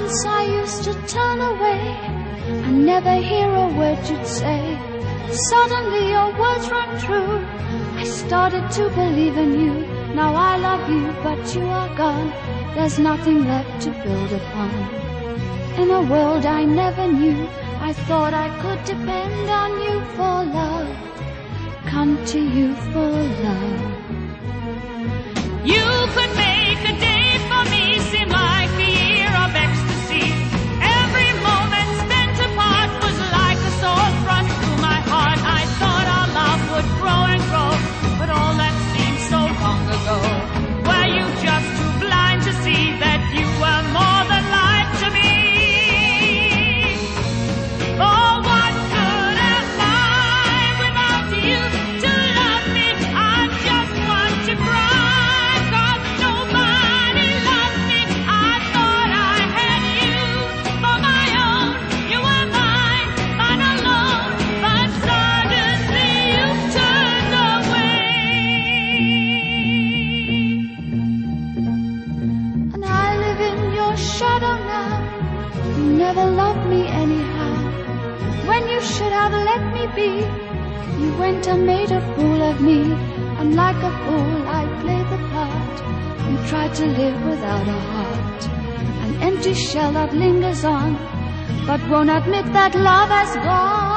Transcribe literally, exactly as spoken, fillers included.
Once I used to turn away and never hear a word you'd say. Suddenly your words rang true. I started to believe in you. Now I love you, but you are gone. There's nothing left to build upon. In a world I never knew, I thought I could depend on you for love. Come to you for love. You could make a day for me seem like a year of ecstasy. Every moment spent apart was like a sword thrust through my heart. I thought our love would grow and grow, but all that seemed so long ago. Were you just too blind to see that you were more than life to me? Oh, what good am I without you to love me? I just want to cry, 'cause nobody loved me. I thought I had you for my own. You were mine, mine alone, but suddenly you turned away. And I live in your shadow now. You never loved me anyhow. When you should have let me be, you went and made a fool of me. And like a fool I played the part. You tried to live without a heart, an empty shell that lingers on, but won't admit that love has gone.